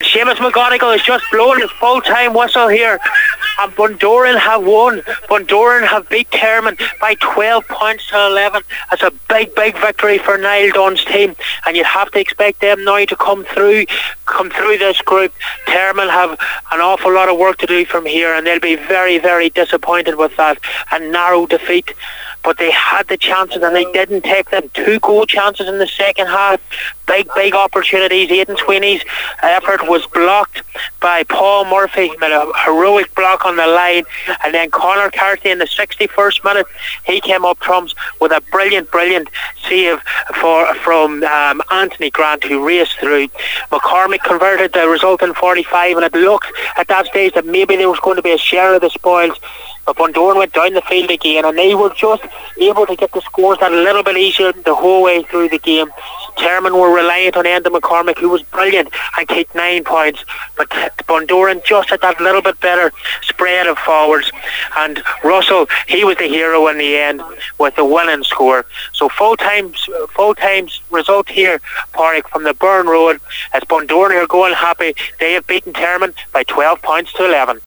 Seamus McGonigal has just blown his full-time whistle here, and Bundoran have won. Bundoran have beat Termon by 12 points to 11. That's a big victory for Niall Dunn's team, and you'd have to expect them now to come through this group. Termon have an awful lot of work to do from here, and they'll be very disappointed with that. A narrow defeat, but they had the chances and they didn't take them. 2 goal chances in the second half. Big opportunities. Aidan Sweeney's effort was blocked by Paul Murphy. He made a heroic block on the line, and then Conor Carthy in the 61st minute, he came up trumps with a brilliant save from Anthony Grant, who raced through. McCormick converted the result in 45, and it looked at that stage that maybe there was going to be a share of the spoils. But Bundoran went down the field again, and they were just able to get the scores that a little bit easier the whole way through the game. Termon were reliant on Enda McCormick, who was brilliant and kicked 9 points, but Bundoran just had that little bit better spread of forwards, and Russell, he was the hero in the end with the winning score. So full times result here, Pádraig, from the Burn Road, as Bundoran are going happy. They have beaten Termon by 12 points to 11.